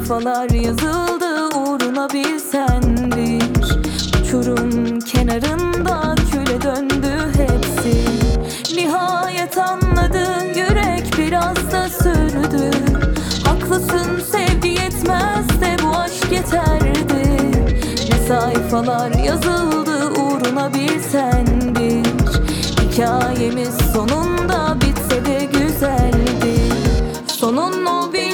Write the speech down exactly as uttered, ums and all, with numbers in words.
sayfalar yazıldı uğruna bilsen bir. Uçurum kenarında küle döndü hepsi. Nihayet anladı yürek biraz da sürdü. Haklısın, sevgi yetmez de bu aşk yeterdi. Ne sayfalar yazıldı uğruna bilsen bir. Hikayemiz sonunda bitse de güzeldi. Sonun o bir